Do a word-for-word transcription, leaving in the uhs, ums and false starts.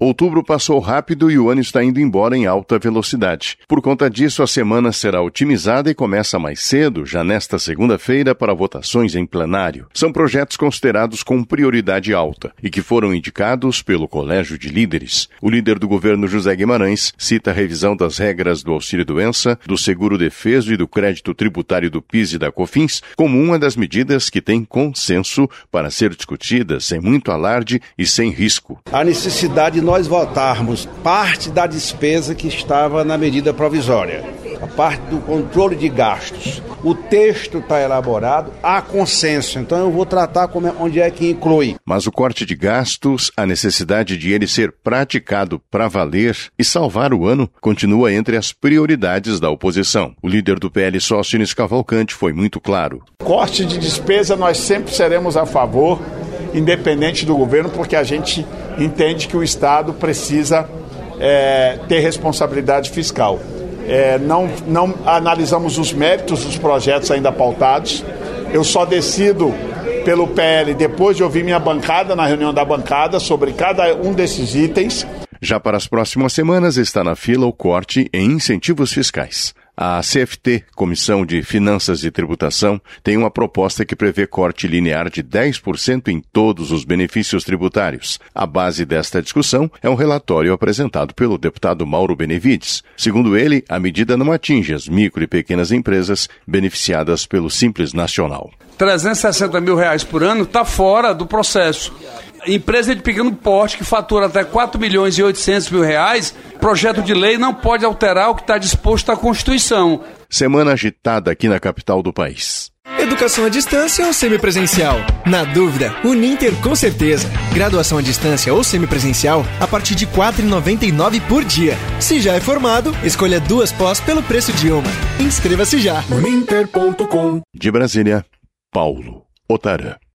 Outubro passou rápido e o ano está indo embora em alta velocidade. Por conta disso, a semana será otimizada e começa mais cedo, já nesta segunda-feira, para votações em plenário. São projetos considerados com prioridade alta e que foram indicados pelo Colégio de Líderes. O líder do governo, José Guimarães, cita a revisão das regras do auxílio-doença, do seguro-defeso e do crédito tributário do P I S e da COFINS como uma das medidas que tem consenso para ser discutida sem muito alarde e sem risco. A necessidade de nós votarmos parte da despesa que estava na medida provisória, a parte do controle de gastos. O texto está elaborado, há consenso, então eu vou tratar como é, onde é que inclui. Mas o corte de gastos, a necessidade de ele ser praticado para valer e salvar o ano, continua entre as prioridades da oposição. O líder do P L, Sóstenes Cavalcante, foi muito claro. Corte de despesa nós sempre seremos a favor, independente do governo, porque a gente entende que o Estado precisa é, ter responsabilidade fiscal. É, não, não analisamos os méritos dos projetos ainda pautados. Eu só decido pelo P L depois de ouvir minha bancada, na reunião da bancada, sobre cada um desses itens. Já para as próximas semanas está na fila o corte em incentivos fiscais. A C F T, Comissão de Finanças e Tributação, tem uma proposta que prevê corte linear de dez por cento em todos os benefícios tributários. A base desta discussão é um relatório apresentado pelo deputado Mauro Benevides. Segundo ele, a medida não atinge as micro e pequenas empresas beneficiadas pelo Simples Nacional. trezentos e sessenta mil reais por ano está fora do processo. Empresa de pequeno porte que fatura até quatro milhões e oitocentos mil reais, projeto de lei não pode alterar o que está disposto à Constituição. Semana agitada aqui na capital do país. Educação à distância ou semipresencial? Na dúvida, Uninter com certeza. Graduação à distância ou semipresencial a partir de quatro reais e noventa e nove centavos por dia. Se já é formado, escolha duas pós pelo preço de uma. Inscreva-se já. Uninter ponto com. De Brasília, Paulo Otarã.